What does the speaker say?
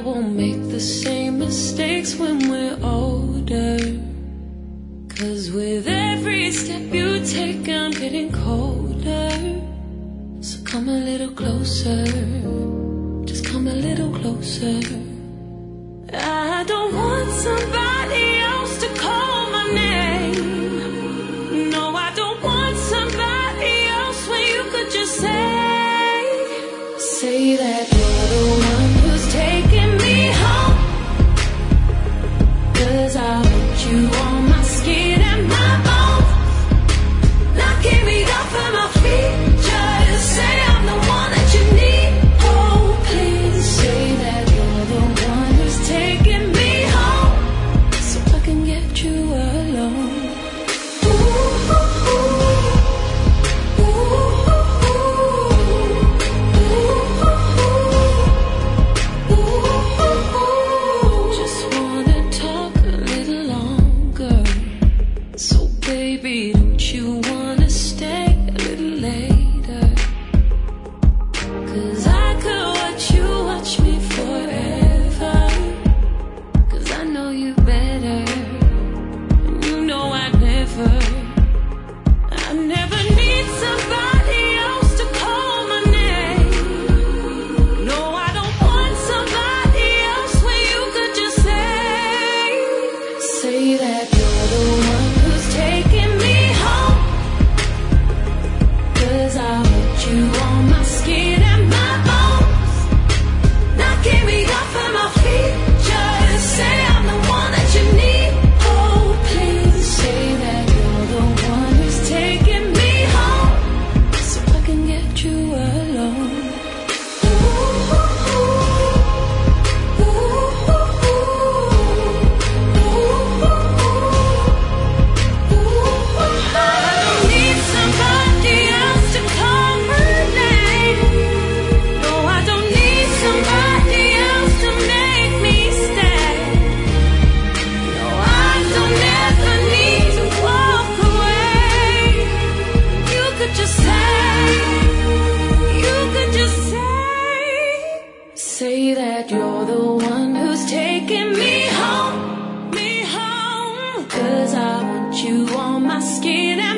won't make the same mistakes when we're older. 'Cause with every step you take, I'm getting colder. So come a little closer, just come a little closer. I don't want somebody else to call my name. No, I don't want somebody else when you could just say that you're the one who's taking me home. 'Cause I want you on my skin and my bones, knocking me off of my feet. Just say I'm the one that you need. Oh, please say that you're the one who's taking me home, so I can get you alone. Ooh, ooh, ooh, ooh, ooh, ooh. Just wanna talk a little longer. So baby, don't you wanna stay a little later? 'Cause I could watch you watch me forever. 'Cause I know you better, and you know I never need somebody else to call my name. No, I don't want somebody else when you could just say that you're the one who's taking me home. 'Cause I want you on my skin and my bones, knocking me off of my feet. Just say I'm the one that you need. Oh, please say that you're the one who's taking me home, so I can get you alone. Ooh, ooh, ooh, ooh, ooh. I don't need somebody else to call my name. No, I don't need somebody else to make me stay. No, I don't ever need to walk away. You could just say that you're the one who's taking me home. 'Cause I want you on my skin and